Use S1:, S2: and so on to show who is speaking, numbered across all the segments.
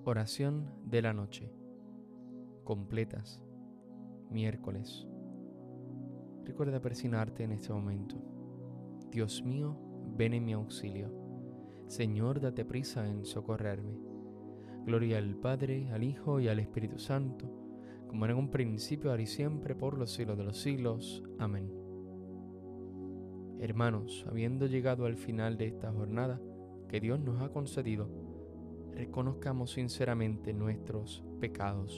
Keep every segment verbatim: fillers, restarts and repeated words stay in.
S1: Oración de la noche. Completas. Miércoles. Recuerda persignarte en este momento. Dios mío, ven en mi auxilio. Señor, date prisa en socorrerme. Gloria al Padre, al Hijo y al Espíritu Santo, como era en un principio, ahora y siempre, por los siglos de los siglos. Amén. Hermanos, habiendo llegado al final de esta jornada que Dios nos ha concedido, reconozcamos sinceramente nuestros pecados.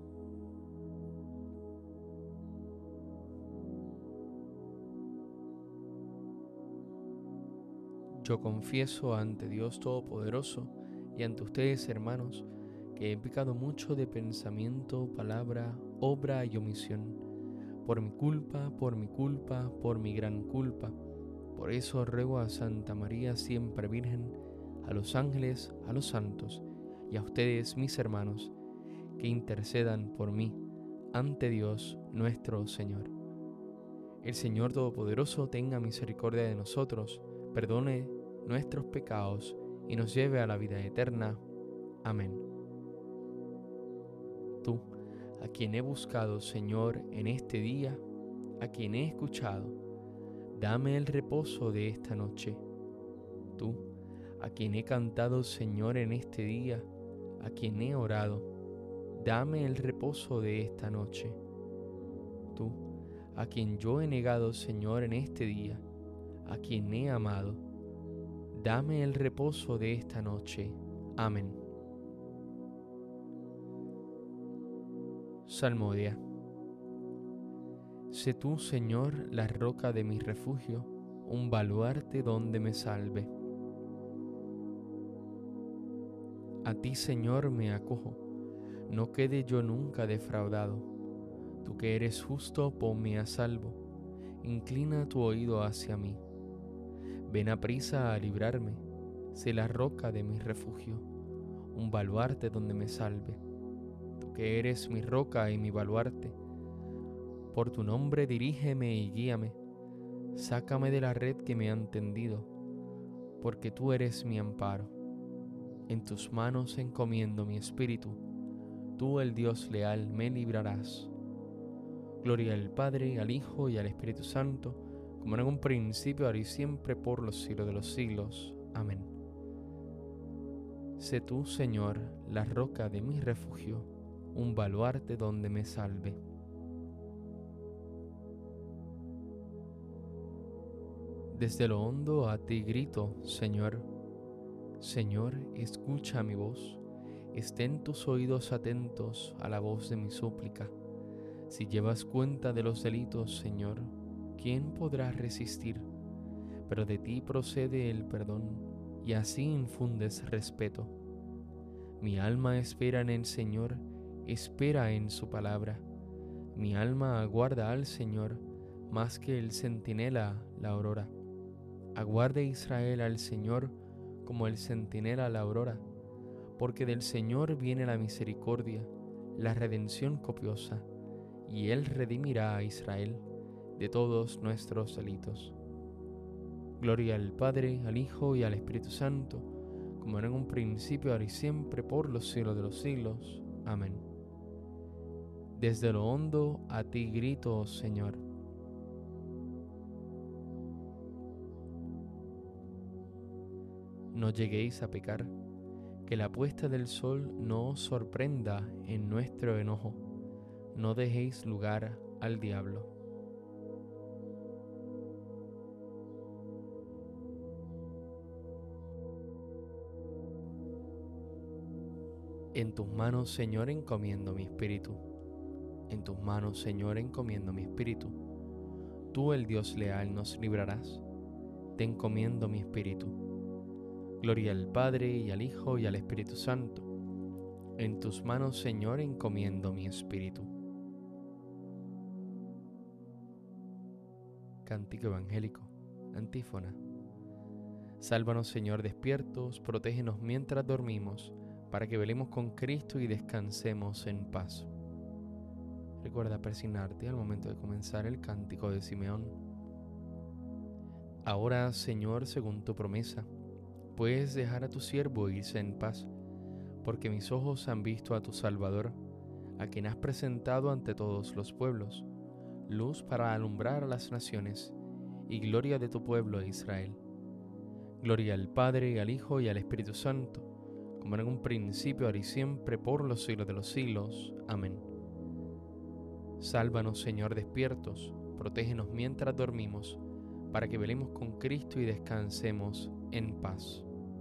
S1: Yo confieso ante Dios Todopoderoso y ante ustedes, hermanos, que he pecado mucho de pensamiento, palabra, obra y omisión, por mi culpa, por mi culpa, por mi gran culpa. Por eso ruego a Santa María, siempre Virgen, a los ángeles, a los santos y a ustedes, mis hermanos, que intercedan por mí ante Dios nuestro Señor. El Señor Todopoderoso tenga misericordia de nosotros, perdone nuestros pecados y nos lleve a la vida eterna. Amén. Tú, a quien he buscado, Señor, en este día, a quien he escuchado, dame el reposo de esta noche. Tú, a quien he cantado, Señor, en este día, a quien he orado, dame el reposo de esta noche. Tú, a quien yo he negado, Señor, en este día, a quien he amado, dame el reposo de esta noche. Amén. Salmodia. Sé tú, Señor, la roca de mi refugio, un baluarte donde me salve. A ti, Señor, me acojo, no quede yo nunca defraudado. Tú que eres justo, ponme a salvo, inclina tu oído hacia mí. Ven aprisa a librarme, sé la roca de mi refugio, un baluarte donde me salve. Tú que eres mi roca y mi baluarte, por tu nombre dirígeme y guíame, sácame de la red que me han tendido, porque tú eres mi amparo. En tus manos encomiendo mi espíritu, tú, el Dios leal, me librarás. Gloria al Padre, al Hijo y al Espíritu Santo, como en un principio, ahora y siempre, por los siglos de los siglos. Amén. Sé tú, Señor, la roca de mi refugio, un baluarte donde me salve. Desde lo hondo a ti grito, Señor. Señor, escucha mi voz. Estén tus oídos atentos a la voz de mi súplica. Si llevas cuenta de los delitos, Señor, ¿quién podrá resistir? Pero de ti procede el perdón, y así infundes respeto. Mi alma espera en el Señor, espera en su palabra. Mi alma aguarda al Señor, más que el centinela la aurora. Aguarde Israel al Señor, como el centinela la aurora, porque del Señor viene la misericordia, la redención copiosa, y Él redimirá a Israel de todos nuestros delitos. Gloria al Padre, al Hijo y al Espíritu Santo, como era en un principio, ahora y siempre, por los siglos de los siglos. Amén. Desde lo hondo a ti grito, Señor. No lleguéis a pecar, que la puesta del sol no os sorprenda en nuestro enojo. No dejéis lugar al diablo. En tus manos, Señor, encomiendo mi espíritu. En tus manos, Señor, encomiendo mi espíritu. Tú, el Dios leal, nos librarás. Te encomiendo mi espíritu. Gloria al Padre, y al Hijo, y al Espíritu Santo. En tus manos, Señor, encomiendo mi espíritu. Cántico evangélico. Antífona. Sálvanos, Señor, despiertos, protégenos mientras dormimos, para que velemos con Cristo y descansemos en paz. Recuerda persignarte al momento de comenzar el cántico de Simeón. Ahora, Señor, según tu promesa, puedes dejar a tu siervo irse en paz, porque mis ojos han visto a tu Salvador, a quien has presentado ante todos los pueblos, luz para alumbrar a las naciones y gloria de tu pueblo Israel. Gloria al Padre, y al Hijo, y al Espíritu Santo, como en un principio, ahora y siempre, por los siglos de los siglos. Amén. Sálvanos, Señor, despiertos, protégenos mientras dormimos, para que velemos con Cristo y descansemos en paz.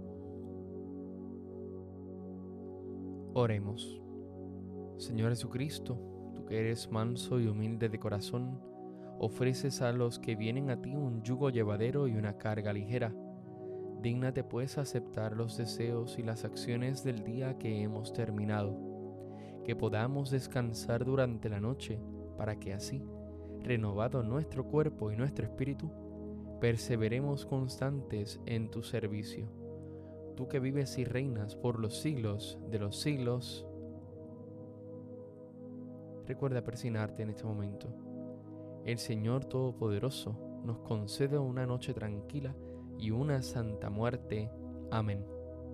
S1: Oremos. Señor Jesucristo, tú que eres manso y humilde de corazón, ofreces a los que vienen a ti un yugo llevadero y una carga ligera. Dígnate pues aceptar los deseos y las acciones del día que hemos terminado, que podamos descansar durante la noche, para que así, renovado nuestro cuerpo y nuestro espíritu, perseveremos constantes en tu servicio. Tú que vives y reinas por los siglos de los siglos. Recuerda persignarte en este momento. El Señor Todopoderoso nos concede una noche tranquila y una santa muerte. Amén.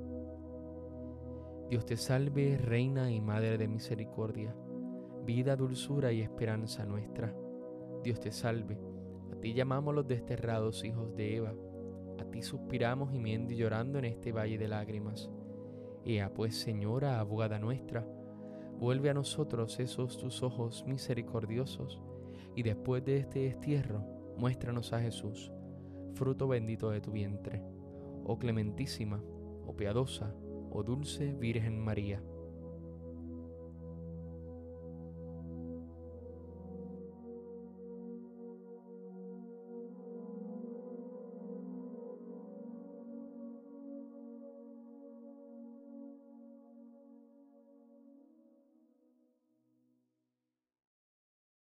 S1: Dios te salve, Reina y Madre de misericordia, vida, dulzura y esperanza nuestra. Dios te salve, a ti llamamos los desterrados hijos de Eva, a ti suspiramos gimiendo y llorando en este valle de lágrimas. Ea pues, Señora, abogada nuestra, vuelve a nosotros esos tus ojos misericordiosos, y después de este destierro, muéstranos a Jesús, fruto bendito de tu vientre. Oh clementísima, oh piadosa, oh dulce Virgen María.